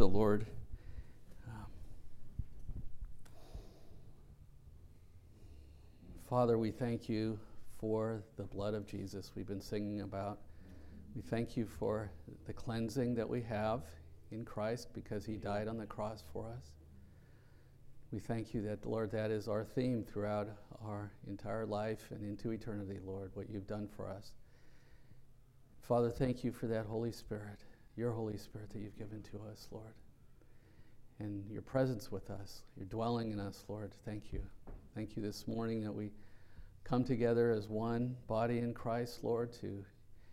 the Lord. Father, we thank you for the blood of Jesus we've been singing about. We thank you for the cleansing that we have in Christ because he died on the cross for us. We thank you that, Lord, that is our theme throughout our entire life and into eternity, Lord, what you've done for us. Father, thank you for that Holy Spirit, your Holy Spirit that you've given to us, Lord, and your presence with us, your dwelling in us, Lord. Thank you. Thank you this morning that we come together as one body in Christ, Lord, to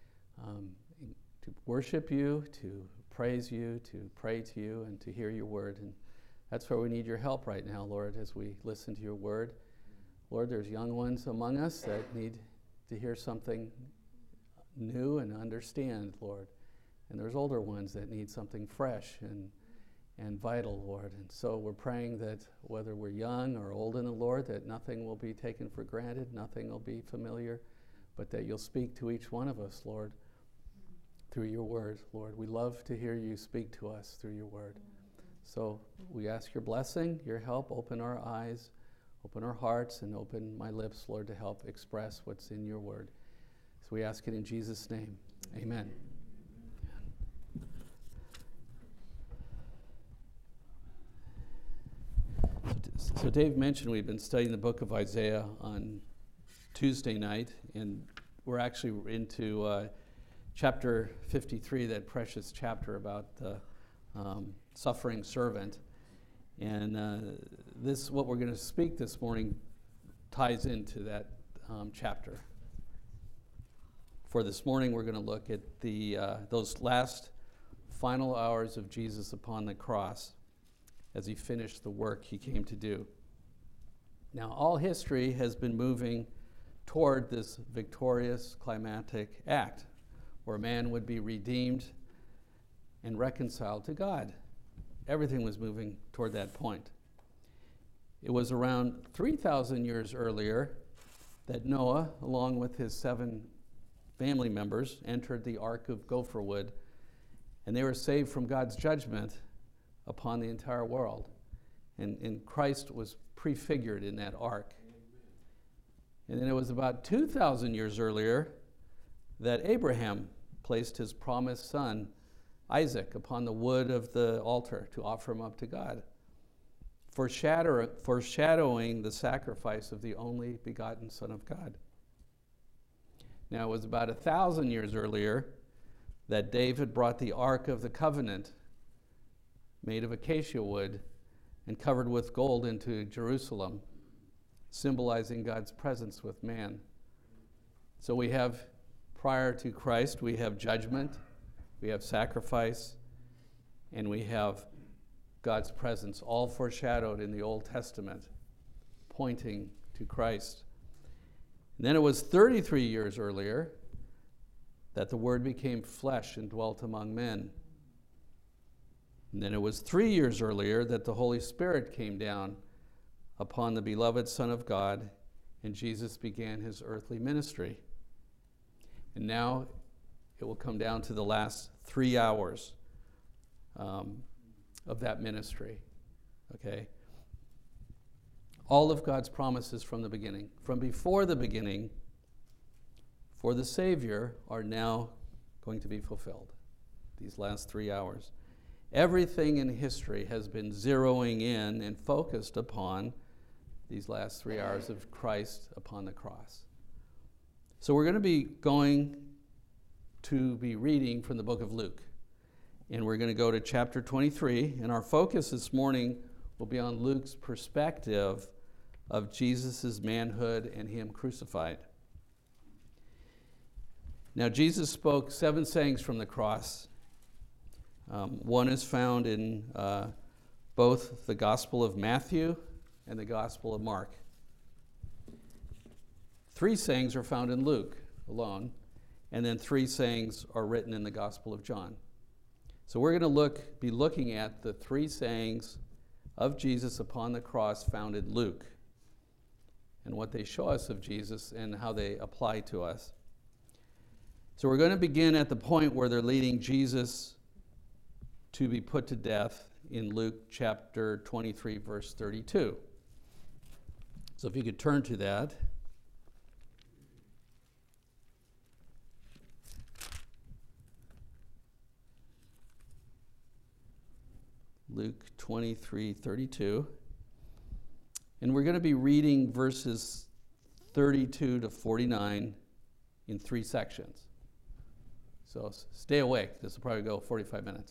worship you, to praise you, to pray to you, and to hear your word. And that's where we need your help right now, Lord, as we listen to your word. Lord, there's young ones among us that need to hear something new and understand, Lord. And there's older ones that need something fresh and vital, Lord. And so we're praying that whether we're young or old in the Lord, that nothing will be taken for granted, nothing will be familiar, but that you'll speak to each one of us, Lord, through your word, Lord. We love to hear you speak to us through your word. So we ask your blessing, your help. Open our eyes, open our hearts, and open my lips, Lord, to help express what's in your word. So we ask it in Jesus' name. Amen. So Dave mentioned we've been studying the book of Isaiah on Tuesday night, and we're actually into chapter 53, that precious chapter about the suffering servant. And what we're going to speak this morning ties into that chapter. For this morning, we're going to look at those last final hours of Jesus upon the cross as he finished the work he came to do. Now, all history has been moving toward this victorious climactic act where man would be redeemed and reconciled to God. Everything was moving toward that point. It was around 3,000 years earlier that Noah, along with his 7 family members, entered the Ark of Gopher Wood, and they were saved from God's judgment upon the entire world. And Christ was prefigured in that ark. And then it was about 2,000 years earlier that Abraham placed his promised son, Isaac, upon the wood of the altar to offer him up to God, foreshadowing the sacrifice of the only begotten Son of God. Now, it was about 1,000 years earlier that David brought the Ark of the Covenant, made of acacia wood and covered with gold, into Jerusalem, symbolizing God's presence with man. So we have, prior to Christ, we have judgment, we have sacrifice, and we have God's presence, all foreshadowed in the Old Testament, pointing to Christ. And then it was 33 years earlier that the Word became flesh and dwelt among men. And then it was 3 years earlier that the Holy Spirit came down upon the beloved Son of God, and Jesus began his earthly ministry. And now it will come down to the last 3 hours of that ministry. Okay? All of God's promises from the beginning, from before the beginning, for the Savior, are now going to be fulfilled. These last 3 hours. Everything in history has been zeroing in and focused upon these last 3 hours of Christ upon the cross. So we're going to be reading from the book of Luke. And we're going to go to chapter 23. And our focus this morning will be on Luke's perspective of Jesus' manhood and him crucified. Now, Jesus spoke 7 sayings from the cross. One is found in both the Gospel of Matthew and the Gospel of Mark. 3 sayings are found in Luke alone, and then 3 sayings are written in the Gospel of John. So we're going to be looking at the 3 sayings of Jesus upon the cross found in Luke, and what they show us of Jesus and how they apply to us. So we're going to begin at the point where they're leading Jesus to be put to death in Luke chapter 23, verse 32. So if you could turn to that. Luke 23:32. And we're going to be reading verses 32 to 49 in 3 sections. So stay awake. This will probably go 45 minutes.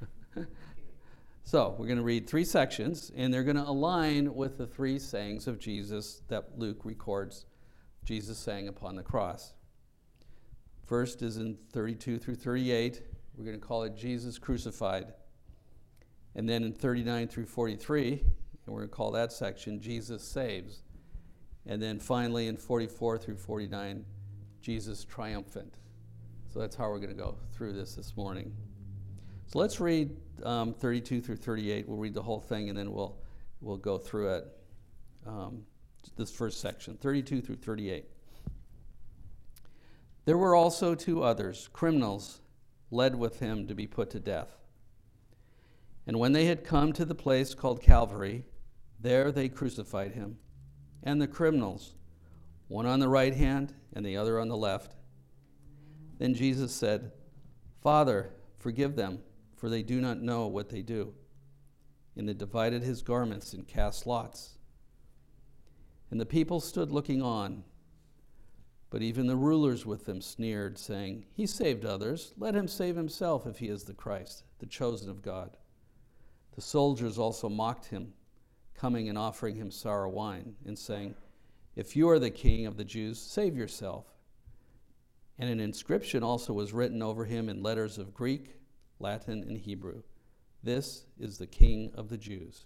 So we're going to read 3 sections, and they're going to align with the 3 sayings of Jesus that Luke records Jesus saying upon the cross. First is in 32 through 38. We're going to call it Jesus crucified. And then in 39 through 43, and we're going to call that section Jesus saves. And then finally in 44 through 49, Jesus triumphant. So that's how we're going to go through this morning. So let's read 32 through 38. We'll read the whole thing, and then we'll go through it. This first section, 32 through 38. There were also 2 others, criminals, led with him to be put to death. And when they had come to the place called Calvary, there they crucified him, and the criminals, one on the right hand and the other on the left. Then Jesus said, "Father, forgive them, for they do not know what they do." And they divided his garments and cast lots. And the people stood looking on. But even the rulers with them sneered, saying, "He saved others. Let him save himself if he is the Christ, the chosen of God." The soldiers also mocked him, coming and offering him sour wine, and saying, "If you are the king of the Jews, save yourself." And an inscription also was written over him in letters of Greek, Latin, and Hebrew. "This is the King of the Jews."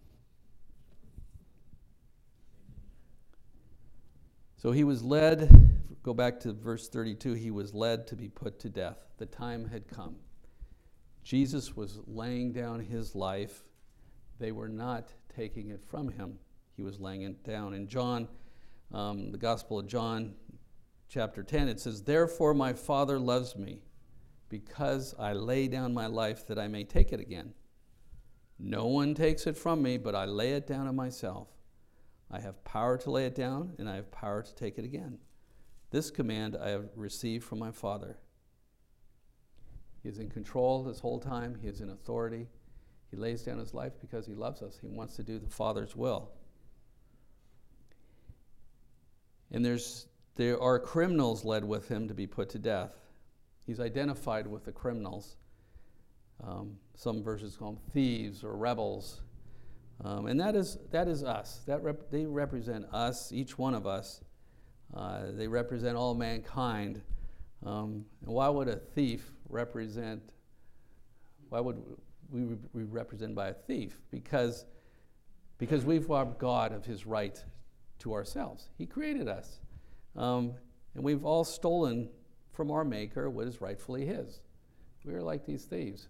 So he was led, go back to verse 32, he was led to be put to death. The time had come. Jesus was laying down his life. They were not taking it from him. He was laying it down. In John, the Gospel of John, chapter 10, it says, "Therefore my Father loves me, because I lay down my life that I may take it again. No one takes it from me, but I lay it down of myself. I have power to lay it down, and I have power to take it again. This command I have received from my Father." He is in control this whole time. He is in authority. He lays down his life because he loves us. He wants to do the Father's will. And there are criminals led with him to be put to death. He's identified with the criminals. Some versions call them thieves or rebels. And that is us. They represent us, each one of us. They represent all mankind. And why would a thief represent, why would we be represented by a thief? Because we've robbed God of his right to ourselves. He created us. And we've all stolen from our Maker what is rightfully his. We are like these thieves.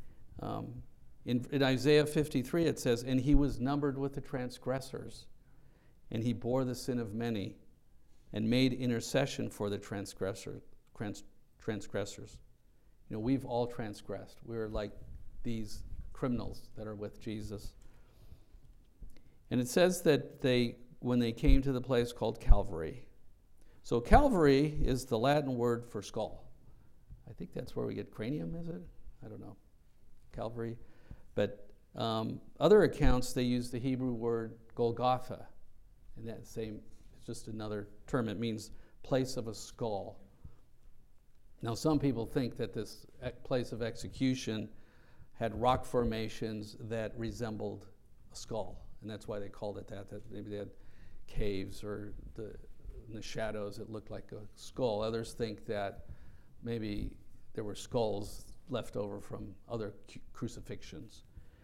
In Isaiah 53 it says, "And he was numbered with the transgressors, and he bore the sin of many, and made intercession for the transgressors." You know, we've all transgressed. We're like these criminals that are with Jesus. And it says that when they came to the place called Calvary. So Calvary is the Latin word for skull. I think that's where we get cranium, is it? I don't know. Calvary. But other accounts, they use the Hebrew word Golgotha. And that same, it's just another term. It means place of a skull. Now, some people think that this place of execution had rock formations that resembled a skull. And that's why they called it that. That maybe they had caves, or in the shadows it looked like a skull. Others think that maybe there were skulls left over from other crucifixions.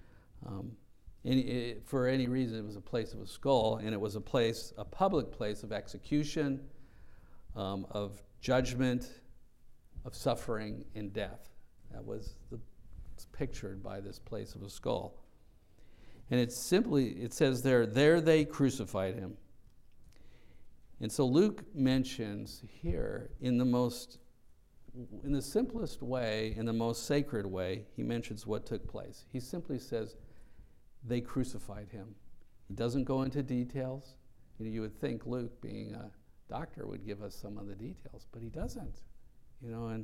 For any reason, it was a place of a skull, and it was a public place of execution, of judgment, of suffering and death. That was it's pictured by this place of a skull. And it says there they crucified him. And so Luke mentions here, in the most in the simplest way, in the most sacred way, he mentions what took place. He simply says, they crucified him. He doesn't go into details. You would think Luke, being a doctor, would give us some of the details, but he doesn't. And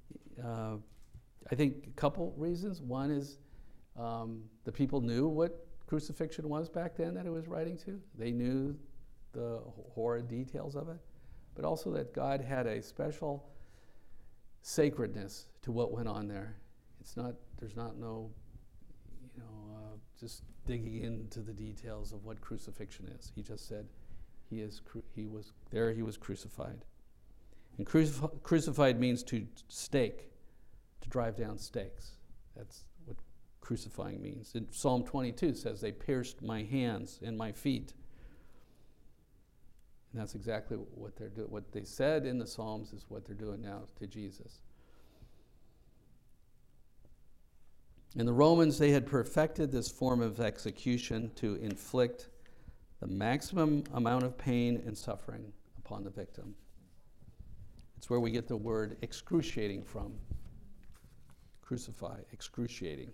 I think a couple reasons. One is the people knew what crucifixion was back then that it was writing to. They knew the horrid details of it, but also that God had a special sacredness to what went on there. There's not just digging into the details of what crucifixion is. He just said he was crucified. And crucified means to stake, to drive down stakes. That's what crucifying means. In Psalm 22 says, they pierced my hands and my feet. And that's exactly what they're doing. What they said in the Psalms is what they're doing now to Jesus. In the Romans, they had perfected this form of execution to inflict the maximum amount of pain and suffering upon the victim. It's where we get the word excruciating from. Crucify, excruciating.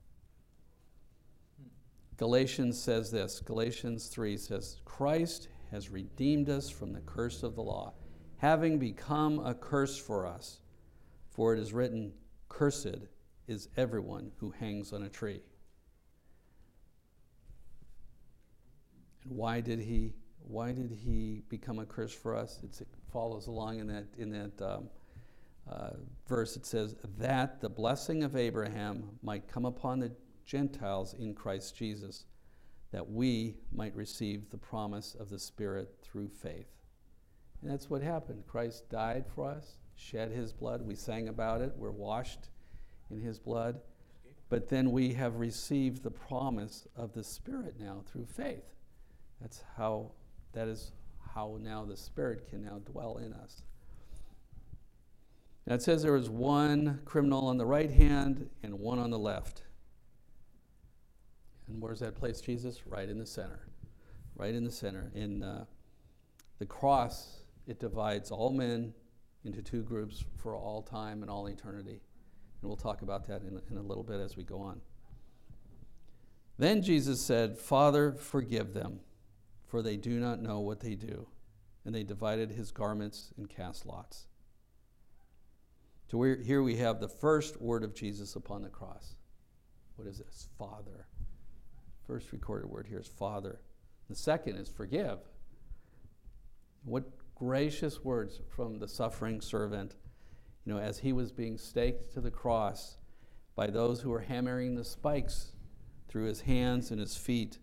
Galatians says this. Galatians 3 says, Christ has redeemed us from the curse of the law, having become a curse for us. For it is written, cursed is everyone who hangs on a tree. And why did he become a curse for us? It follows along in that verse. It says that the blessing of Abraham might come upon the Gentiles in Christ Jesus, that we might receive the promise of the Spirit through faith. And that's what happened. Christ died for us, shed his blood. We sang about it. We're washed in his blood. But then we have received the promise of the Spirit now through faith. That is how now the Spirit can now dwell in us. Now it says there was one criminal on the right hand and one on the left. And where's that place Jesus? Right in the center. Right in the center. In the cross, it divides all men into two groups for all time and all eternity. And we'll talk about that in a little bit as we go on. Then Jesus said, Father, forgive them, for they do not know what they do. And they divided his garments and cast lots. So here we have the first word of Jesus upon the cross. What is this? Father. First recorded word here is Father. The second is forgive. What gracious words from the suffering servant. As he was being staked to the cross by those who were hammering the spikes through his hands and his feet,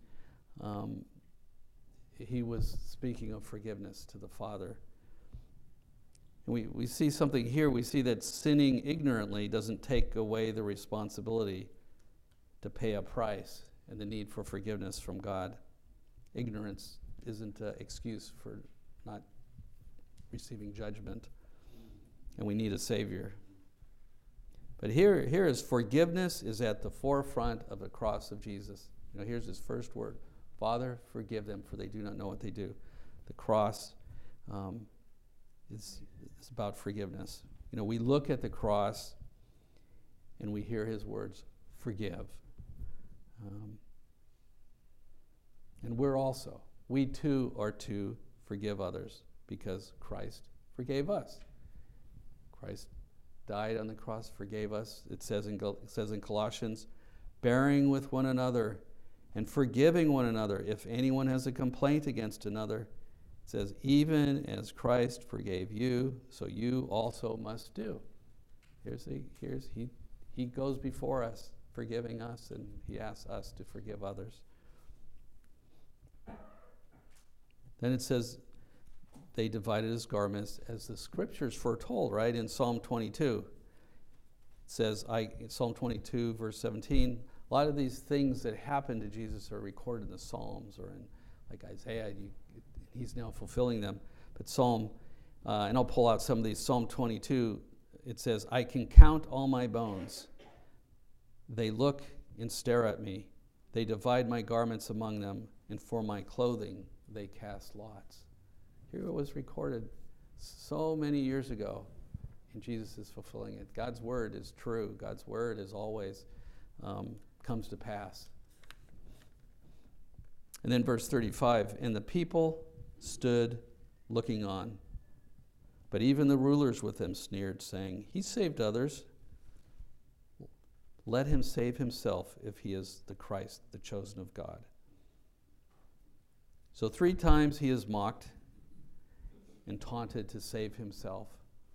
he was speaking of forgiveness to the Father. And we see something here. We see that sinning ignorantly doesn't take away the responsibility to pay a price and the need for forgiveness from God. Ignorance isn't an excuse for not receiving judgment. And we need a Savior. But here is forgiveness is at the forefront of the cross of Jesus. Here's his first word. Father, forgive them, for they do not know what they do. The cross is about forgiveness. We look at the cross and we hear his words, forgive. And we too are to forgive others because Christ forgave us. Christ died on the cross, forgave us. It says in Colossians, bearing with one another and forgiving one another. If anyone has a complaint against another, it says, even as Christ forgave you, so you also must do. He goes before us, forgiving us, and he asks us to forgive others. Then it says, they divided his garments as the scriptures foretold, right? In Psalm 22, it says, Psalm 22, verse 17, a lot of these things that happened to Jesus are recorded in the Psalms or in like Isaiah. He's now fulfilling them. But and I'll pull out some of these. Psalm 22, it says, I can count all my bones. They look and stare at me. They divide my garments among them, and for my clothing they cast lots. Here it was recorded so many years ago and Jesus is fulfilling it. God's word is true. God's word is always comes to pass. And then verse 35, and the people stood looking on. But even the rulers with him sneered, saying, he saved others. Let him save himself if he is the Christ, the chosen of God. So 3 times he is mocked and taunted to save himself.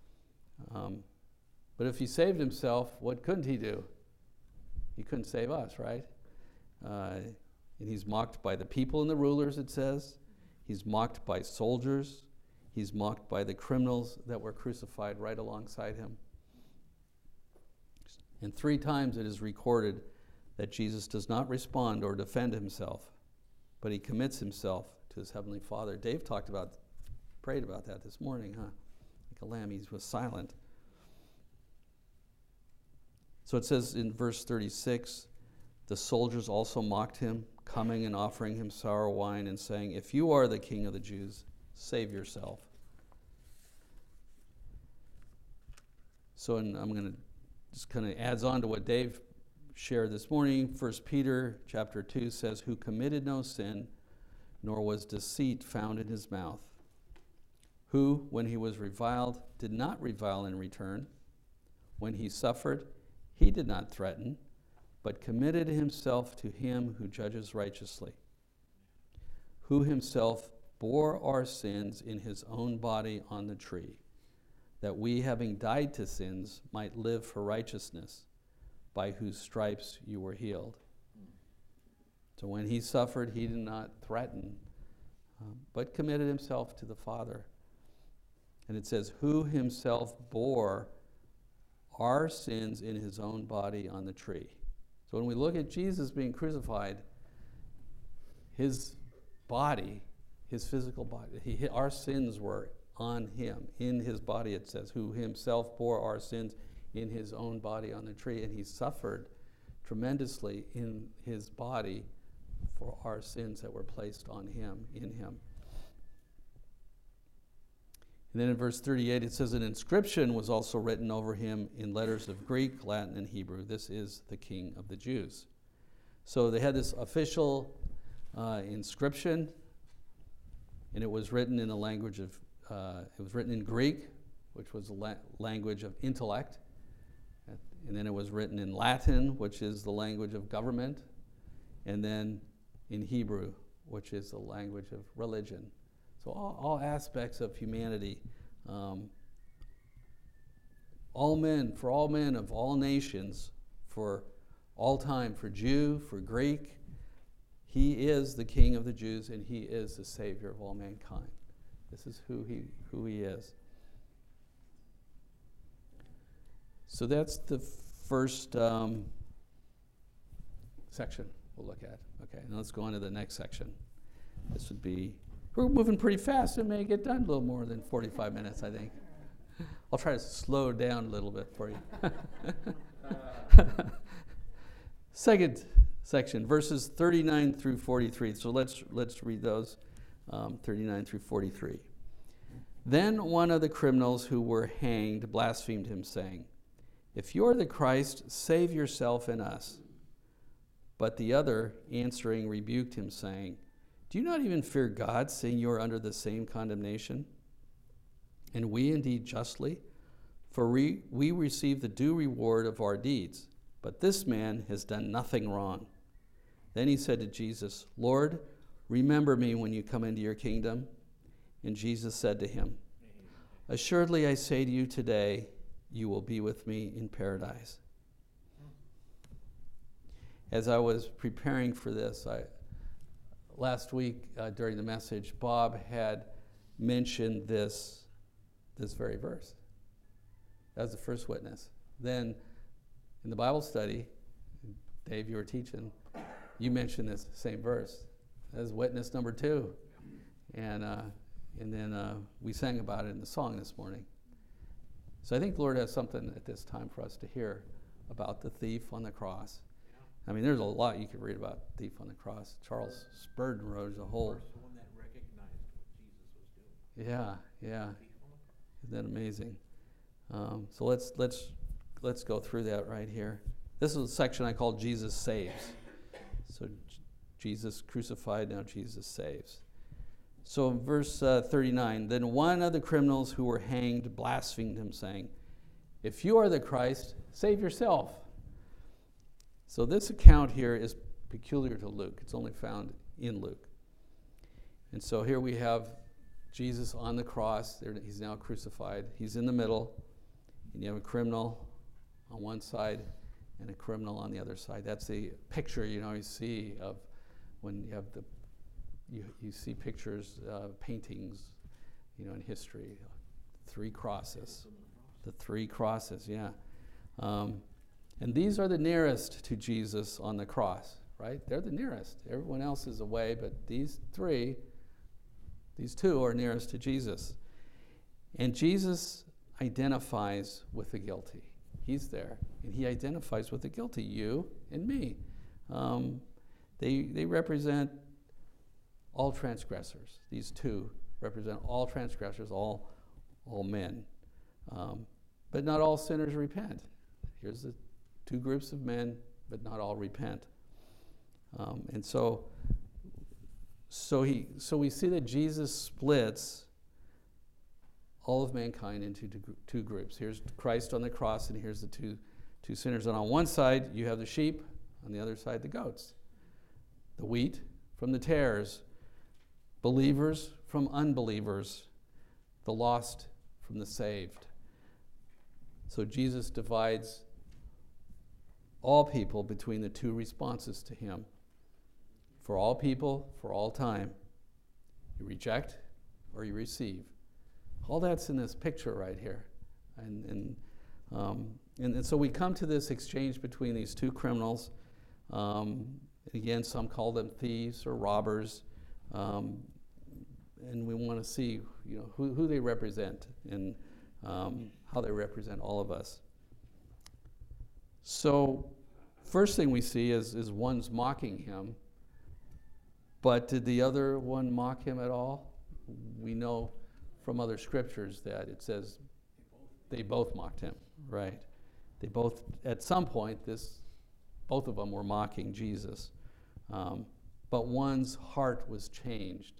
But if he saved himself, what couldn't he do? He couldn't save us, right? And he's mocked by the people and the rulers, it says. He's mocked by soldiers. He's mocked by the criminals that were crucified right alongside him. And 3 times it is recorded that Jesus does not respond or defend himself, but he commits himself to his heavenly Father. Dave prayed about that this morning, huh? Like a lamb, he was silent. So it says in verse 36, the soldiers also mocked him, coming and offering him sour wine and saying, if you are the King of the Jews, save yourself. So I'm going to just kind of adds on to what Dave shared this morning. 1 Peter chapter 2 says, who committed no sin, nor was deceit found in his mouth, who, when he was reviled, did not revile in return. When he suffered, he did not threaten, but committed himself to him who judges righteously, who himself bore our sins in his own body on the tree, that we, having died to sins, might live for righteousness, by whose stripes you were healed. So when he suffered, he did not threaten, but committed himself to the Father. And it says, who himself bore our sins in his own body on the tree. So when we look at Jesus being crucified, his body, his physical body, our sins were on him, in his body, it says, who himself bore our sins in his own body on the tree, and he suffered tremendously in his body for our sins that were placed on him, in him. And then in verse 38, it says, an inscription was also written over him in letters of Greek, Latin, and Hebrew. This is the King of the Jews. So they had this official inscription, and it was written in the language of it was written in Greek, which was the language of intellect. And then it was written in Latin, which is the language of government. And then in Hebrew, which is the language of religion. So all aspects of humanity. All men of all nations, for all time, for Jew, for Greek. He is the King of the Jews, and he is the Savior of all mankind. This is who he is. So that's the first section we'll look at. Okay, now let's go on to the next section. This would be, we're moving pretty fast. It may get done a little more than 45 minutes, I think. I'll try to slow down a little bit for you. Second section, verses 39 through 43. So let's read those. 39 through 43. Then one of the criminals who were hanged blasphemed him, saying, if you are the Christ, save yourself and us. But the other, answering, rebuked him, saying, do you not even fear God, seeing you are under the same condemnation? And we indeed justly, for we receive the due reward of our deeds. But this man has done nothing wrong. Then he said to Jesus, Lord, remember me when you come into your kingdom. And Jesus said to him, assuredly I say to you today, you will be with me in paradise. As I was preparing for this, last week during the message, Bob had mentioned this very verse. That was the first witness. Then in the Bible study, Dave, you were teaching, you mentioned this same verse as witness number 2. And then we sang about it in the song this morning. So I think the Lord has something at this time for us to hear about the thief on the cross. I mean, there's a lot you could read about the thief on the cross. Charles Spurgeon wrote a whole... The one that recognized what Jesus was doing. Yeah. Isn't that amazing? So let's go through that right here. This is a section I call Jesus Saves. So Jesus crucified, now Jesus saves. So in verse 39, then one of the criminals who were hanged blasphemed him, saying, "If you are the Christ, save yourself." So this account here is peculiar to Luke. It's only found in Luke. And so here we have Jesus on the cross. He's now crucified. He's in the middle. And you have a criminal on one side and a criminal on the other side. That's the picture you see of when you have you see pictures, paintings, in history. 3 crosses. The 3 crosses, yeah. And these are the nearest to Jesus on the cross, right? They're the nearest. Everyone else is away, but these 2 are nearest to Jesus. And Jesus identifies with the guilty. He's there, and he identifies with the guilty, you and me. They represent all transgressors. These 2 represent all transgressors, all men. But not all sinners repent. Here's the 2 groups of men, but not all repent. And so we see that Jesus splits all of mankind into 2 groups. Here's Christ on the cross, and here's the two sinners. And on one side, you have the sheep. On the other side, the goats. The wheat from the tares. Believers from unbelievers. The lost from the saved. So Jesus divides all people between the 2 responses to him. For all people, for all time. You reject or you receive. All that's in this picture right here. And so we come to this exchange between these 2 criminals. Again, some call them thieves or robbers. And we want to see who they represent and how they represent all of us. So first thing we see is one's mocking him. But did the other one mock him at all? We know from other scriptures that it says they both mocked him, right? They both, at some point, both of them were mocking Jesus. But one's heart was changed.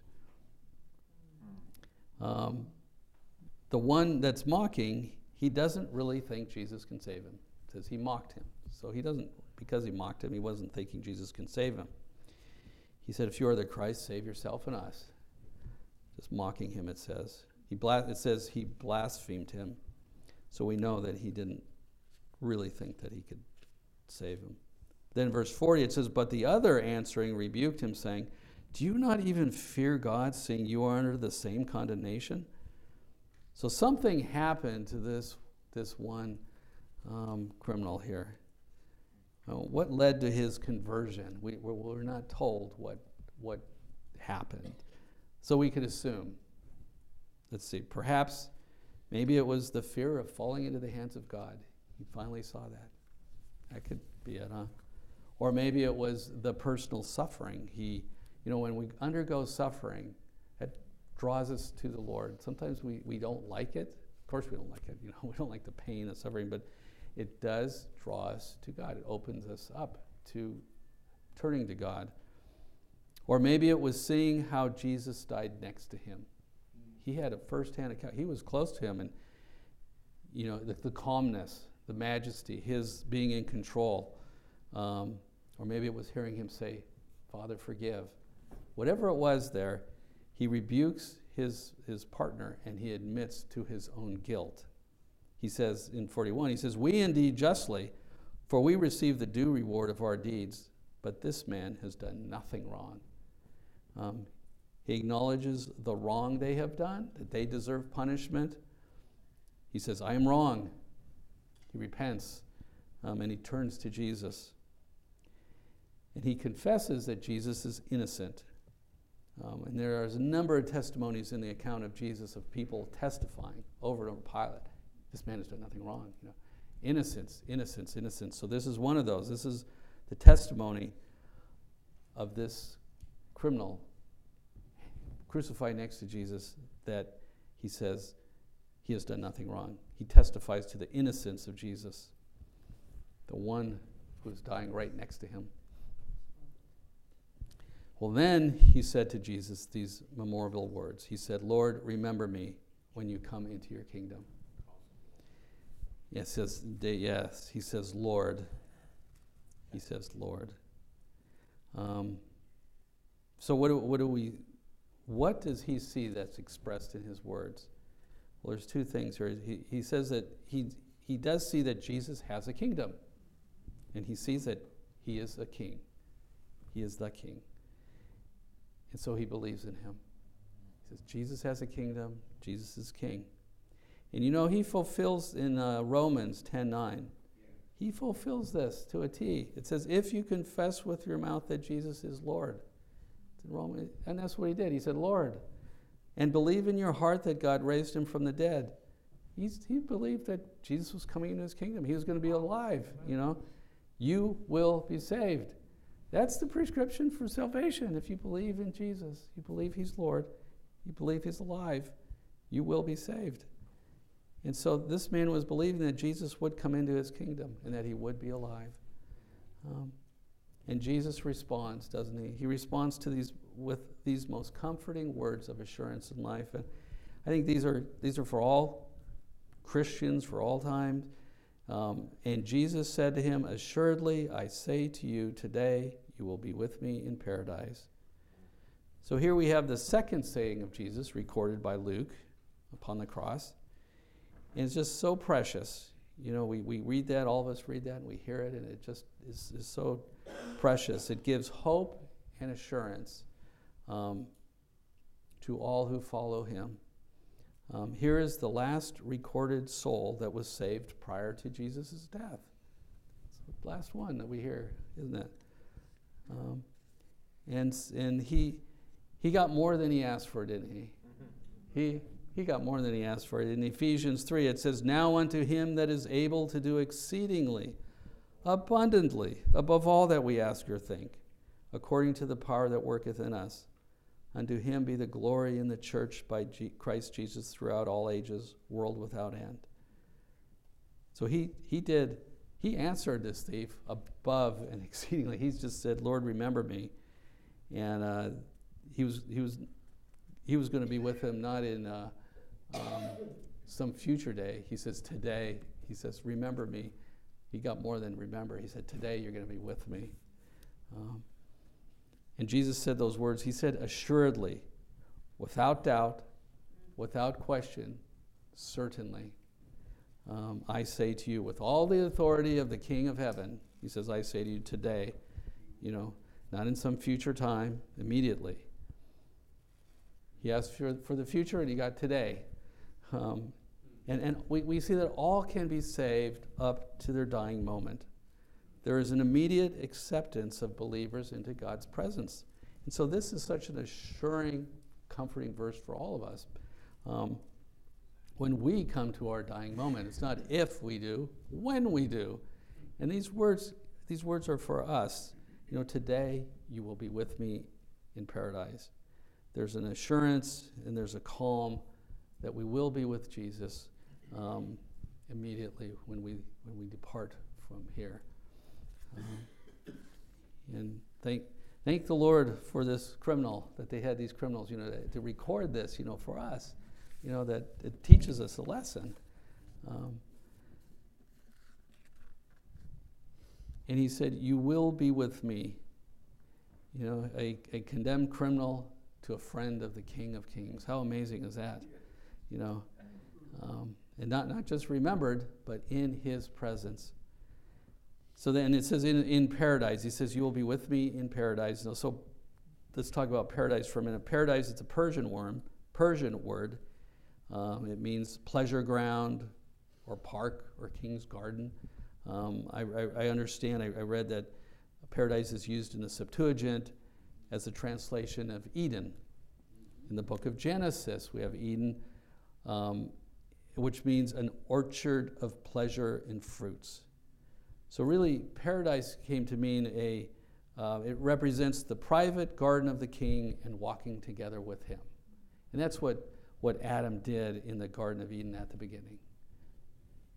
The one that's mocking, he doesn't really think Jesus can save him. It says he mocked him. So because he mocked him, he wasn't thinking Jesus can save him. He said, "If you are the Christ, save yourself and us." Just mocking him, it says. It says he blasphemed him. So we know that he didn't really think that he could save him. Then verse 40, it says, "But the other answering rebuked him, saying, 'Do you not even fear God, seeing you are under the same condemnation?'" So something happened to this one criminal here. What led to his conversion? We're not told what happened. So we could assume. Let's see. Perhaps, maybe it was the fear of falling into the hands of God. He finally saw that. That could be it, huh? Or maybe it was the personal suffering. When we undergo suffering, it draws us to the Lord. Sometimes we don't like it. Of course we don't like it. We don't like the pain, the suffering, but it does draw us to God. It opens us up to turning to God. Or maybe it was seeing how Jesus died next to him. He had a first-hand account. He was close to him, and the calmness, the majesty, his being in control. Or maybe it was hearing him say, "Father, forgive." Whatever it was there, he rebukes his partner, and he admits to his own guilt. He says in 41, he says, "We indeed justly, for we receive the due reward of our deeds, but this man has done nothing wrong." He acknowledges the wrong they have done, that they deserve punishment. He says, "I am wrong." He repents, and he turns to Jesus. And he confesses that Jesus is innocent. And there is a number of testimonies in the account of Jesus of people testifying over and over Pilate. This man has done nothing wrong. Innocence, innocence, innocence. So this is one of those. This is the testimony of this criminal crucified next to Jesus, that he says he has done nothing wrong. he testifies to the innocence of Jesus, the one who is dying right next to him. Well, then he said to Jesus these memorable words. He said, Lord, remember me when you come into your kingdom. Yes, he says, Lord. He says, Lord. So what does he see that's expressed in his words? Well, there's two things here. He says that he does see that Jesus has a kingdom. And he sees that he is a king. He is the king. And so he believes in him. He says, Jesus has a kingdom. Jesus is king. And you know, he fulfills in Romans 10:9. He fulfills this to a T. It says, if you confess with your mouth that Jesus is Lord. It's in Romans, and that's what he did. He said, Lord. And believe in your heart that God raised him from the dead. He believed that Jesus was coming into his kingdom. He was going to be alive, you know. You will be saved. That's the prescription for salvation. If you believe in Jesus, you believe he's Lord, you believe he's alive, you will be saved. And so this man was believing that Jesus would come into his kingdom and that he would be alive. And Jesus responds, doesn't he? He responds to these with these most comforting words of assurance in life. And I think these are for all Christians, for all time. And Jesus said to him, assuredly, I say to you, today you will be with me in paradise. So here we have the second saying of Jesus recorded by Luke upon the cross. And it's just so precious. You know, we read that, all of us read that, and we hear it, and it just is so precious. It gives hope and assurance to all who follow him. Here is the last recorded soul that was saved prior to Jesus' death. It's the last one that we hear, isn't it? And he got more than he asked for, didn't he? He got more than he asked for. In Ephesians 3, it says, now unto him that is able to do exceedingly, abundantly, above all that we ask or think, according to the power that worketh in us. Unto him be the glory in the church by Christ Jesus throughout all ages, world without end. So he answered this thief above and exceedingly. He's just said, Lord, remember me. And he was going to be with him not in some future day. He says, today, he says, remember me. He got more than remember. He said, today you're going to be with me. And Jesus said those words. He said, assuredly, without doubt, without question, certainly, I say to you, with all the authority of the King of heaven, he says, I say to you today, you know, not in some future time, immediately. He asked for the future, and he got today. And we see that all can be saved up to their dying moment. There is an immediate acceptance of believers into God's presence. And so this is such an assuring, comforting verse for all of us. When we come to our dying moment, it's not if we do, when we do. And these words are for us. You know, today you will be with me in paradise. There's an assurance and there's a calm that we will be with Jesus immediately when we depart from here. And thank the Lord for this criminal, that they had these criminals, you know, to record this, you know, for us, you know, that it teaches us a lesson. And he said, you will be with me. You know, a condemned criminal to a friend of the King of Kings. How amazing is that? You know, and not just remembered, but in his presence. So then it says in paradise, he says, you will be with me in paradise. Now, so let's talk about paradise for a minute. Paradise, it's a Persian word. It means pleasure ground or park or king's garden. I understand, I read that paradise is used in the Septuagint as a translation of Eden. In the book of Genesis, we have Eden, which means an orchard of pleasure and fruits. So really, paradise came to mean it represents the private garden of the king and walking together with him. And that's what Adam did in the Garden of Eden at the beginning.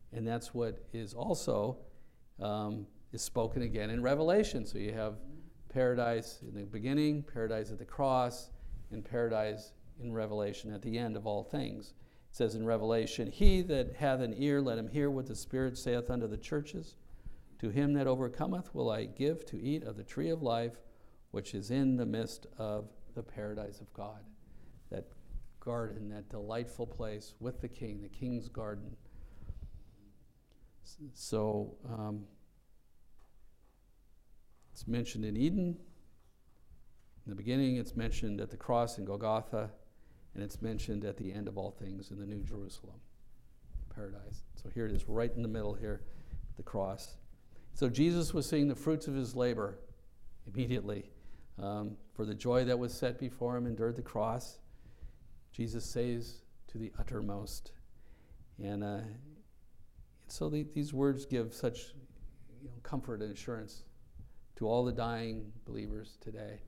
And that's what is also is spoken again in Revelation. So you have paradise in the beginning, paradise at the cross, and paradise in Revelation at the end of all things. It says in Revelation, "He that hath an ear, let him hear what the Spirit saith unto the churches. To him that overcometh will I give to eat of the tree of life, which is in the midst of the paradise of God." That garden, that delightful place with the King, the King's garden. So it's mentioned in Eden. In the beginning, it's mentioned at the cross in Golgotha, and it's mentioned at the end of all things in the New Jerusalem, paradise. So here it is, right in the middle here, the cross. So Jesus was seeing the fruits of his labor immediately. For the joy that was set before him endured the cross. Jesus saves to the uttermost. And so these words give such comfort and assurance to all the dying believers today.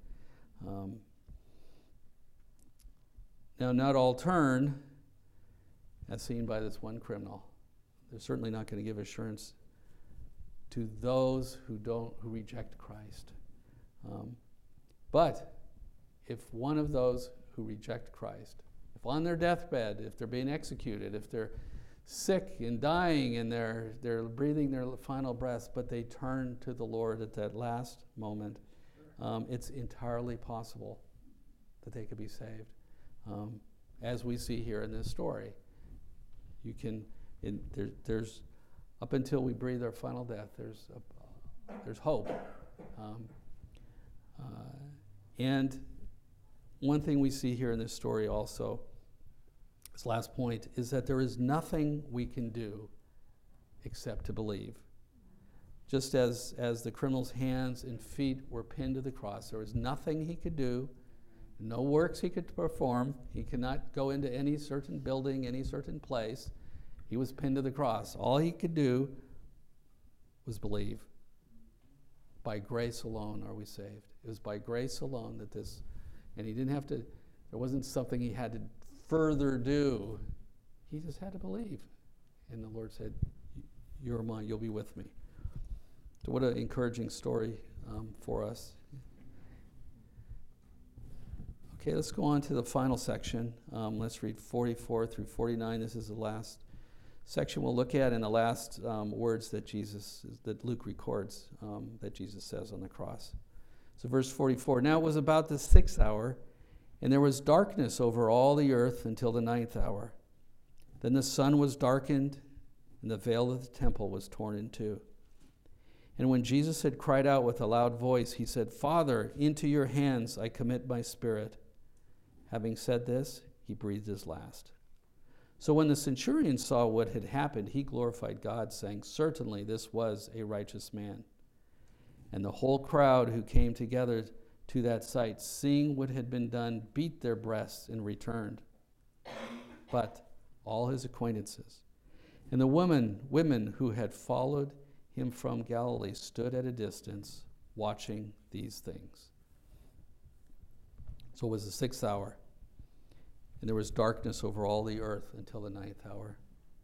Now, not all turn, as seen by this one criminal. They're certainly not going to give assurance to those who reject Christ. But if one of those who reject Christ, if on their deathbed, if they're being executed, if they're sick and dying and they're breathing their final breaths, but they turn to the Lord at that last moment, it's entirely possible that they could be saved. As we see here in this story, there's up until we breathe our final death, there's hope. And one thing we see here in this story also, this last point, is that there is nothing we can do except to believe. Just as the criminal's hands and feet were pinned to the cross, there was nothing he could do, no works he could perform. He could not go into any certain building, any certain place. He was pinned to the cross. All he could do was believe. By grace alone are we saved. It was by grace alone that this, and he didn't have to, there wasn't something he had to further do. He just had to believe. And the Lord said, "You're mine, you'll be with me." So what an encouraging story for us. Okay, let's go on to the final section. Let's read 44 through 49. This is the last section we'll look at, and the last words that Luke records that Jesus says on the cross. So verse 44, "Now it was about the 6th hour, and there was darkness over all the earth until the 9th hour. Then the sun was darkened, and the veil of the temple was torn in two. And when Jesus had cried out with a loud voice, he said, 'Father, into your hands I commit my spirit.' Having said this, he breathed his last. So when the centurion saw what had happened, he glorified God, saying, 'Certainly this was a righteous man.' And the whole crowd who came together to that sight, seeing what had been done, beat their breasts and returned. But all his acquaintances and the women who had followed him from Galilee stood at a distance, watching these things." So it was the 6th hour, and there was darkness over all the earth until the 9th hour.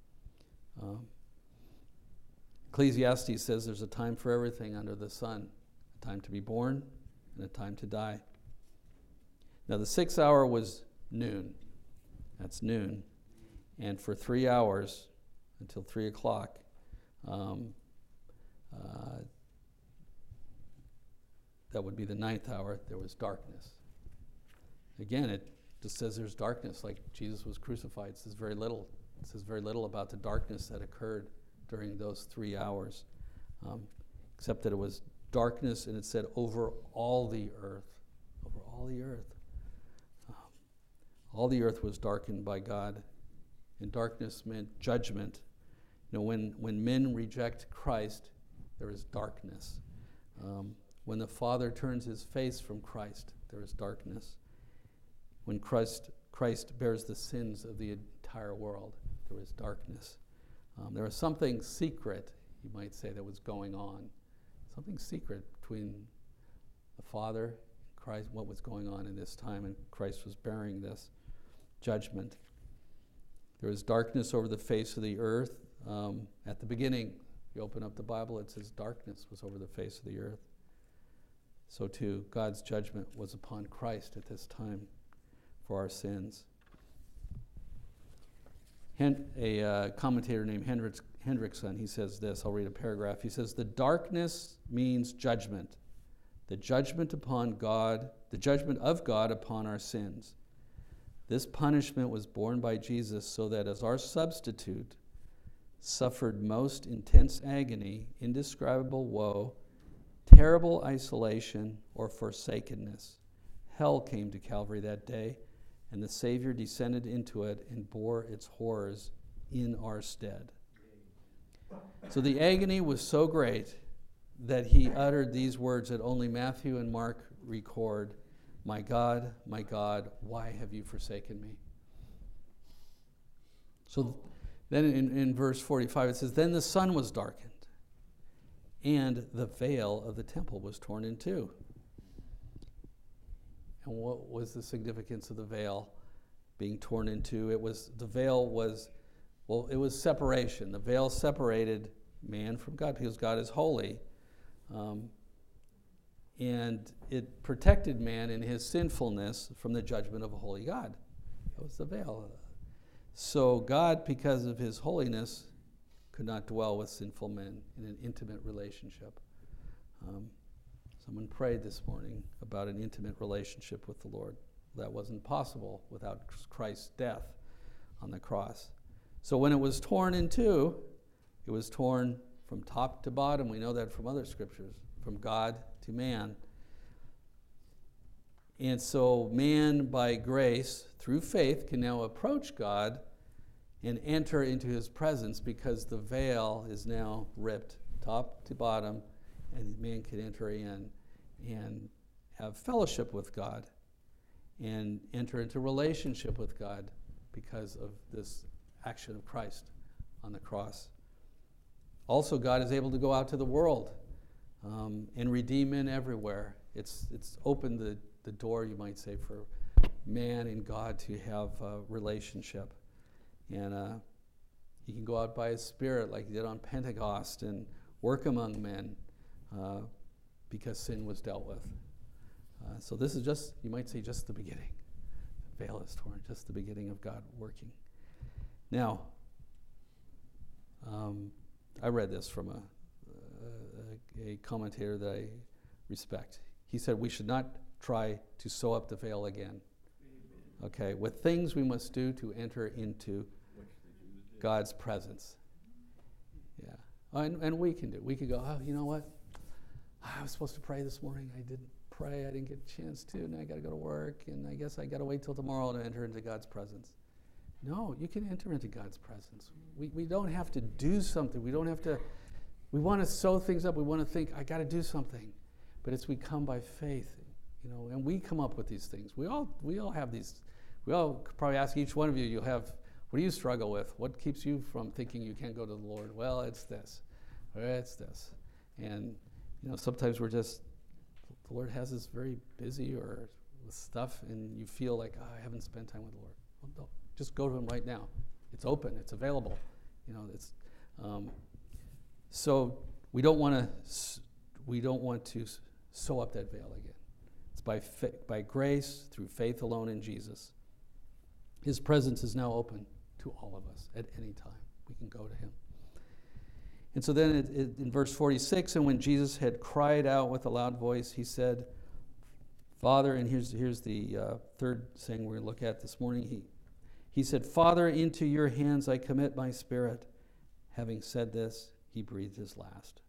Ecclesiastes says there's a time for everything under the sun, a time to be born and a time to die. Now the 6th hour was noon. That's noon. And for 3 hours, until 3 o'clock, that would be the 9th hour, there was darkness. Again, it just says there's darkness, like Jesus was crucified. It says very little. It says very little about the darkness that occurred during those 3 hours, except that it was darkness, and it said over all the earth. Over all the earth. All the earth was darkened by God, and darkness meant judgment. When men reject Christ, there is darkness. When the Father turns his face from Christ, there is darkness. When Christ bears the sins of the entire world, there is darkness. There was something secret, you might say, that was going on. Something secret between the Father and Christ, what was going on in this time, and Christ was bearing this judgment. There was darkness over the face of the earth. At the beginning, you open up the Bible, it says darkness was over the face of the earth. So too, God's judgment was upon Christ at this time for our sins. A commentator named Hendrickson, he says this, I'll read a paragraph. He says, the darkness means judgment. The judgment of God upon our sins. This punishment was borne by Jesus so that as our substitute suffered most intense agony, indescribable woe, terrible isolation, or forsakenness. Hell came to Calvary that day, and the Savior descended into it and bore its horrors in our stead. So the agony was so great that he uttered these words that only Matthew and Mark record, my God, why have you forsaken me? So then in verse 45 it says, then the sun was darkened, and the veil of the temple was torn in two. And what was the significance of the veil being torn in two? It was separation. The veil separated man from God because God is holy. And it protected man in his sinfulness from the judgment of a holy God. That was the veil. So God, because of his holiness, could not dwell with sinful men in an intimate relationship. Someone prayed this morning about an intimate relationship with the Lord. That wasn't possible without Christ's death on the cross. So when it was torn in two, it was torn from top to bottom. We know that from other scriptures, from God to man. And so man, by grace, through faith, can now approach God and enter into his presence because the veil is now ripped top to bottom, and man can enter in and have fellowship with God and enter into relationship with God because of this action of Christ on the cross. Also, God is able to go out to the world and redeem men everywhere. It's opened the door, you might say, for man and God to have a relationship. And he can go out by his Spirit like he did on Pentecost and work among men because sin was dealt with. So this is just, you might say, just the beginning. The veil is torn, just the beginning of God working. Now, I read this from a commentator that I respect. He said, we should not try to sew up the veil again. Okay, with things we must do to enter into God's presence. Yeah, and we can do. We could go, oh, you know what? I was supposed to pray this morning. I didn't pray. I didn't get a chance to, and I got to go to work, and I guess I got to wait till tomorrow to enter into God's presence. No, you can enter into God's presence. We don't have to do something. We don't have to. We want to sew things up. We want to think, I got to do something. But it's we come by faith, and we come up with these things. We all have these. We all probably ask each one of you, you'll have, what do you struggle with? What keeps you from thinking you can't go to the Lord? Well, it's this, or it's this. And, sometimes we're just, the Lord has us very busy or with stuff, and you feel like, I haven't spent time with the Lord. Well, no, just go to him right now. It's open. It's available. So we don't want to sew up that veil again. It's by grace through faith alone in Jesus. His presence is now open to all of us at any time. We can go to him. And so then in verse 46, and when Jesus had cried out with a loud voice, he said, Father, and here's the third saying we're going to look at this morning. He said, Father, into your hands I commit my spirit. Having said this, he breathed his last.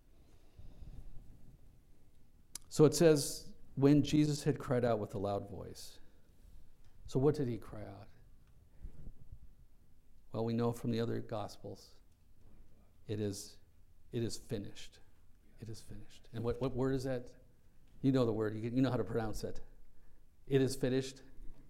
So it says, when Jesus had cried out with a loud voice. So what did he cry out? Well, we know from the other Gospels, it is finished. It is finished. And what word is that? You know the word. You know how to pronounce it. It is finished.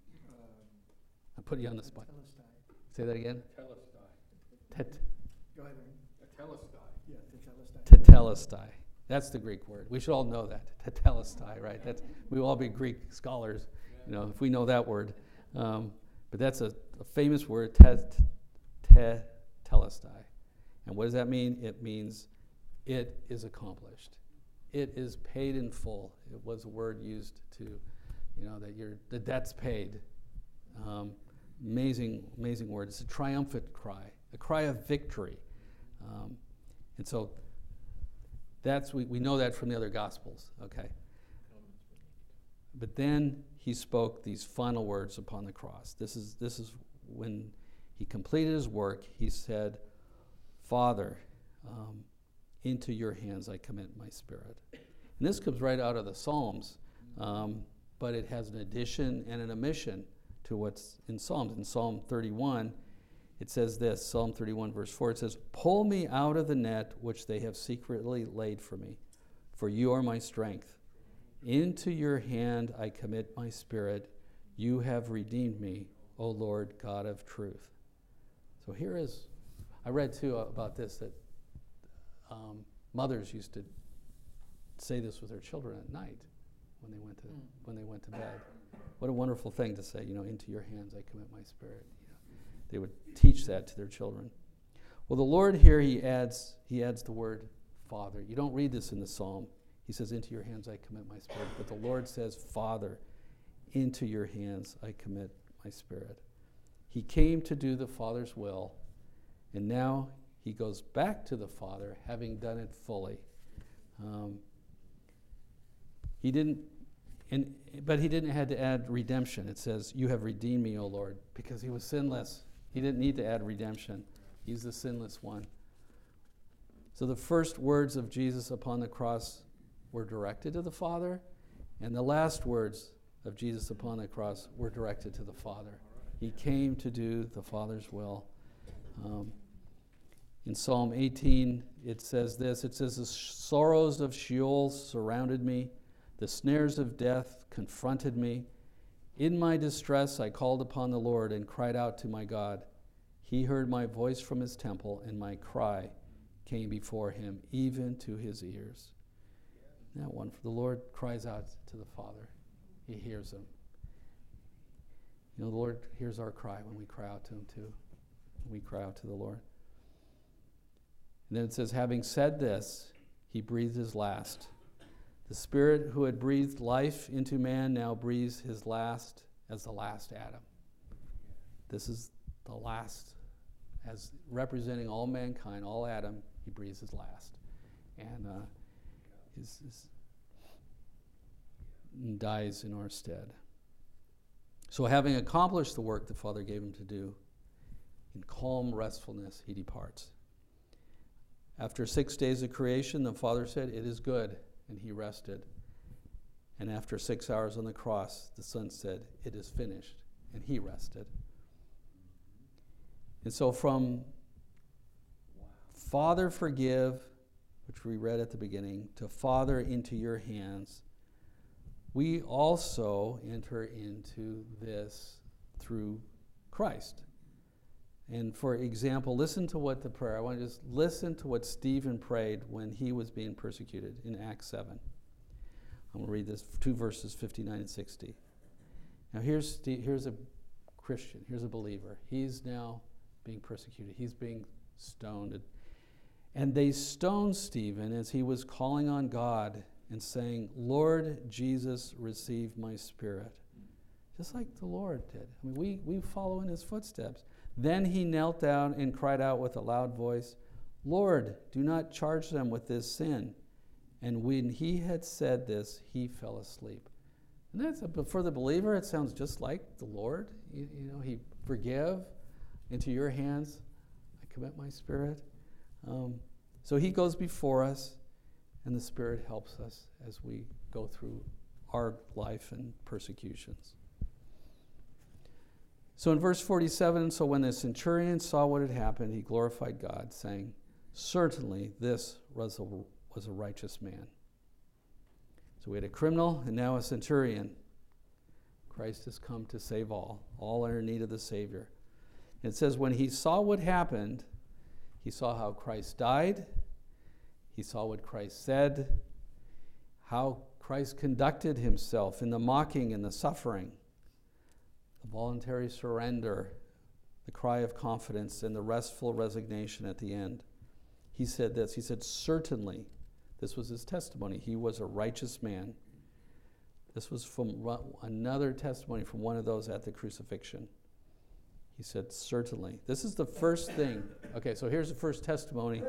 I put you on the spot. Tetelestai. Say that again. Tetelestai. Go ahead. Tetelestai. Yeah, tetelestai. Tetelestai. That's the Greek word. We should all know that. Tetelestai, right? We will all be Greek scholars, if we know that word. But that's a famous word, tetelestai. And what does that mean? It means it is accomplished. It is paid in full. It was a word used to, that the debt's paid. Amazing word. It's a triumphant cry, a cry of victory. And so we know that from the other Gospels, okay? But then he spoke these final words upon the cross. This is when he completed his work. He said, Father, into your hands I commit my spirit. And this comes right out of the Psalms, but it has an addition and an omission to what's in Psalms. In Psalm 31, it says this, Psalm 31, verse 4, it says, pull me out of the net which they have secretly laid for me, for you are my strength. Into your hand I commit my spirit. You have redeemed me, O Lord God of truth. So I read too about this, that mothers used to say this with their children at night when they went to bed. What a wonderful thing to say, into your hands I commit my spirit. They would teach that to their children. Well, the Lord here, he adds the word Father. You don't read this in the Psalm. He says, into your hands I commit my spirit. But the Lord says, Father, into your hands I commit my spirit. He came to do the Father's will, and now he goes back to the Father, having done it fully. But he didn't have to add redemption. It says, you have redeemed me, O Lord, because he was sinless. He didn't need to add redemption. He's the sinless one. So the first words of Jesus upon the cross were directed to the Father, and the last words of Jesus upon the cross were directed to the Father. He came to do the Father's will. In Psalm 18, it says this, it says, the sorrows of Sheol surrounded me, the snares of death confronted me. In my distress I called upon the Lord and cried out to my God. He heard my voice from his temple, and my cry came before him, even to his ears. That one, the Lord cries out to the Father. He hears him. The Lord hears our cry when we cry out to him too. We cry out to the Lord. And then it says, having said this, he breathed his last. The Spirit who had breathed life into man now breathes his last as the last Adam. This is the last, as representing all mankind, all Adam, he breathes his last. And dies in our stead. So having accomplished the work the Father gave him to do, in calm restfulness he departs. After 6 days of creation, the Father said, it is good, and he rested. And after 6 hours on the cross, the Son said, it is finished, and he rested. And so from Father, forgive, which we read at the beginning, to Father, into your hands, we also enter into this through Christ. And for example, listen to what the prayer, I want to just listen to what Stephen prayed when he was being persecuted in Acts 7. I'm going to read this, 2 verses 59 and 60. Now here's a Christian, here's a believer. He's now being persecuted. He's being stoned. And they stoned Stephen as he was calling on God and saying, Lord Jesus, receive my spirit. Just like the Lord did. I mean, we follow in his footsteps. Then he knelt down and cried out with a loud voice, Lord, do not charge them with this sin. And when he had said this, he fell asleep. And for the believer, it sounds just like the Lord. He forgive, into your hands I commit my spirit. So he goes before us, and the Spirit helps us as we go through our life and persecutions. So in verse 47, so when the centurion saw what had happened, he glorified God, saying, certainly this was a righteous man. So we had a criminal and now a centurion. Christ has come to save all. All are in need of the Savior. And it says when he saw what happened, he saw how Christ died. He saw what Christ said, how Christ conducted himself in the mocking and the suffering, the voluntary surrender, the cry of confidence, and the restful resignation at the end. he said this. He said, certainly, this was his testimony. He was a righteous man. This was from another testimony from one of those at the crucifixion. He said, certainly. This is the first thing. Okay, so here's the first testimony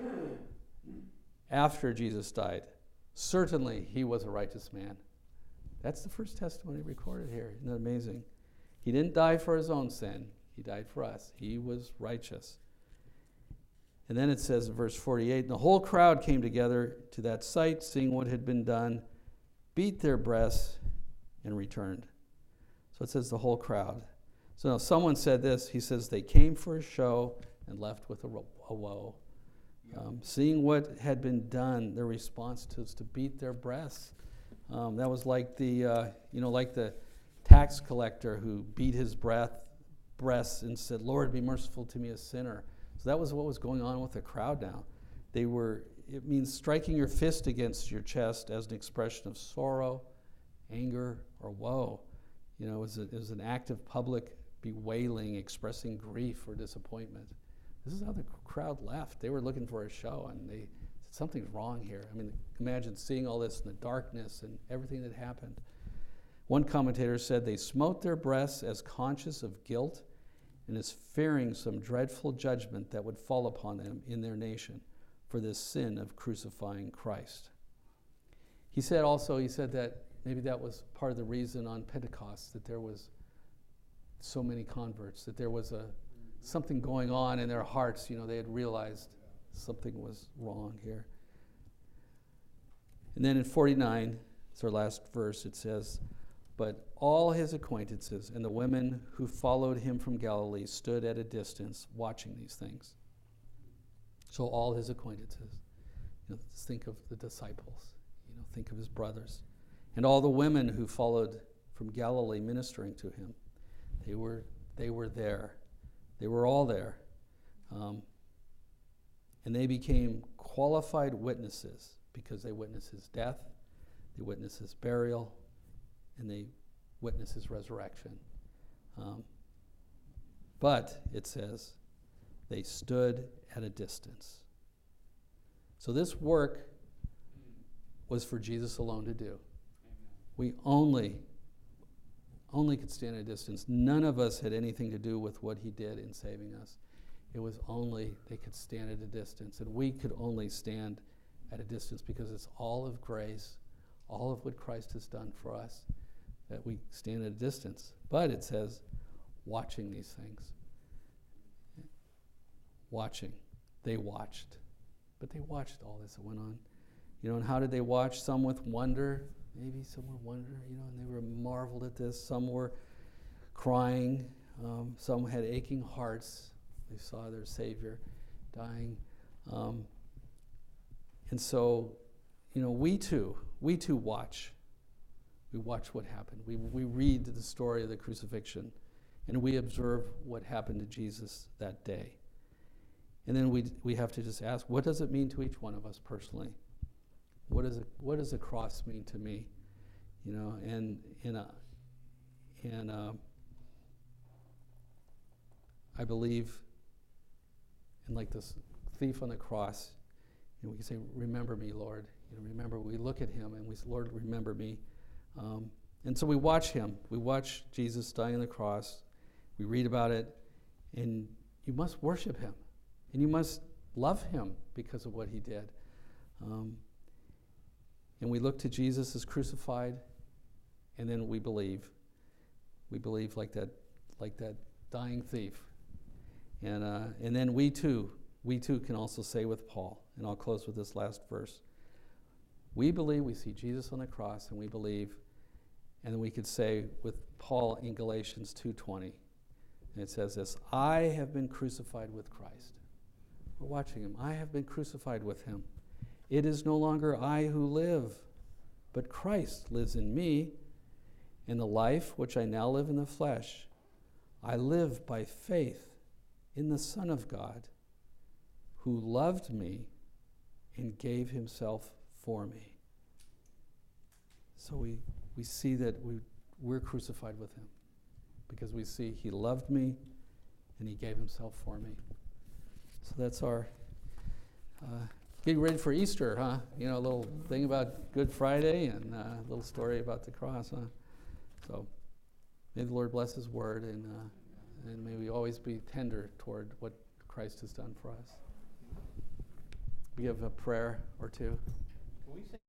after Jesus died. Certainly, he was a righteous man. That's the first testimony recorded here. Isn't that amazing? He didn't die for his own sin. He died for us. He was righteous. And then it says in verse 48, the whole crowd came together to that sight, seeing what had been done, beat their breasts, and returned. So it says the whole crowd. So now someone said this. He says they came for a show and left with a woe. Seeing what had been done, their response was to beat their breasts. That was like like the tax collector who beat his breasts and said, Lord, be merciful to me, a sinner. So that was what was going on with the crowd now. It means striking your fist against your chest as an expression of sorrow, anger, or woe. It was an act of public bewailing, expressing grief or disappointment. This is how the crowd left. They were looking for a show, and they said, something's wrong here. I mean, imagine seeing all this in the darkness and everything that happened. One commentator said they smote their breasts as conscious of guilt and as fearing some dreadful judgment that would fall upon them in their nation for this sin of crucifying Christ. He said that maybe that was part of the reason on Pentecost that there was so many converts, that there was something going on in their hearts. They had realized something was wrong here. And then in 49, it's our last verse, it says, but all his acquaintances and the women who followed him from Galilee stood at a distance watching these things. So all his acquaintances, think of the disciples, think of his brothers, and all the women who followed from Galilee ministering to him. They were there. They were all there. And they became qualified witnesses because they witnessed his death, they witnessed his burial, and they witnessed his resurrection. But, it says, they stood at a distance. So this work was for Jesus alone to do. We only could stand at a distance. None of us had anything to do with what he did in saving us. It was only they could stand at a distance. And we could only stand at a distance because it's all of grace, all of what Christ has done for us, that we stand at a distance. But it says, watching these things. Watching. They watched. But they watched all this that went on. And how did they watch? Some with wonder. Maybe some were wonder, and they were marveled at this. Some were crying. Some had aching hearts. They saw their Savior dying. And so, we too watch. We watch what happened. We read the story of the crucifixion, and we observe what happened to Jesus that day. And then we have to just ask, what does it mean to each one of us personally? What does the cross mean to me? I believe in like this thief on the cross. We can say, remember me, Lord. Remember, we look at him and we say, Lord, remember me. And so we watch him. We watch Jesus dying on the cross. We read about it. And you must worship him. And you must love him because of what he did. And we look to Jesus as crucified, and then we believe. We believe like that dying thief. And then we too can also say with Paul, and I'll close with this last verse. We believe, we see Jesus on the cross, and we believe, and then we could say with Paul in Galatians 2:20, and it says this, I have been crucified with Christ. We're watching him. I have been crucified with him. It is no longer I who live, but Christ lives in me. In the life which I now live in the flesh, I live by faith in the Son of God, who loved me and gave himself for me. So we see that we're crucified with him because we see he loved me and he gave himself for me. So that's our getting ready for Easter, huh? You know, a little thing about Good Friday and a little story about the cross, huh? So may the Lord bless His word, and may we always be tender toward what Christ has done for us. We have a prayer or two. Can we say